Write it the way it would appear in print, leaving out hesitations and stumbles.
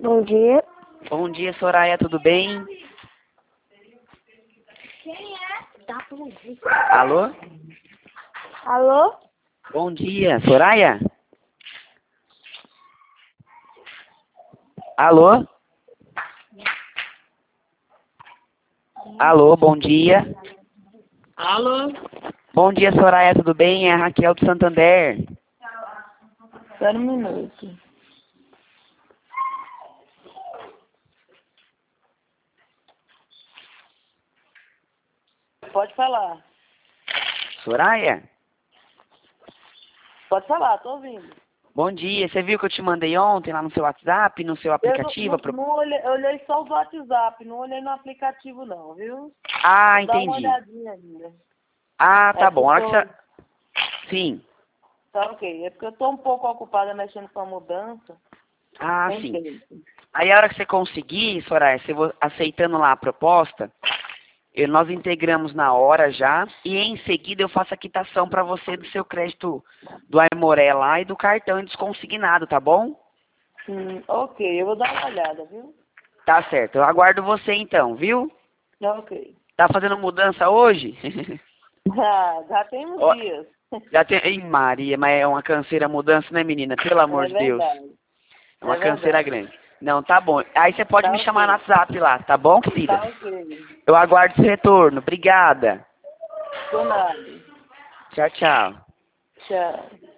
Bom dia. Bom dia, Soraya, tudo bem? Quem é? Dá pra ouvir. Alô? Alô? Bom dia, Soraya? Alô? Alô, bom dia. Alô? Bom dia, Soraya, tudo bem? É a Raquel do Santander. Espera um minuto. Pode falar. Soraya? Pode falar, tô ouvindo. Bom dia, você viu que eu te mandei ontem lá no seu WhatsApp, no seu aplicativo? Não olhei, eu olhei só o WhatsApp, não olhei no aplicativo não, viu? Ah, Vou dar uma entendi. olhadinha ainda. Ah, tá É bom. A hora que porque você... Sim. Tá ok. É porque eu tô um pouco ocupada mexendo com a mudança. Ah, Tem sim. tempo. Aí a hora que você conseguir, Soraya, aceitando lá a proposta, nós integramos na hora já e em seguida eu faço a quitação para você do seu crédito do Aimoré lá e do cartão desconsignado, tá bom? Ok, eu vou dar uma olhada, viu? Tá certo. Eu aguardo você então, viu? Ok. Tá fazendo mudança hoje? Já tem uns Ó, dias. já tem... Ih, Maria, mas é uma canseira a mudança, né, menina? Pelo amor É de Deus. verdade. É uma É canseira verdade. grande. Não, tá bom. Aí você pode Tá me chamar no ok. WhatsApp lá, tá bom, querida? Tá ok. Eu aguardo esse retorno. Obrigada. Por nada. Tchau, tchau. Tchau.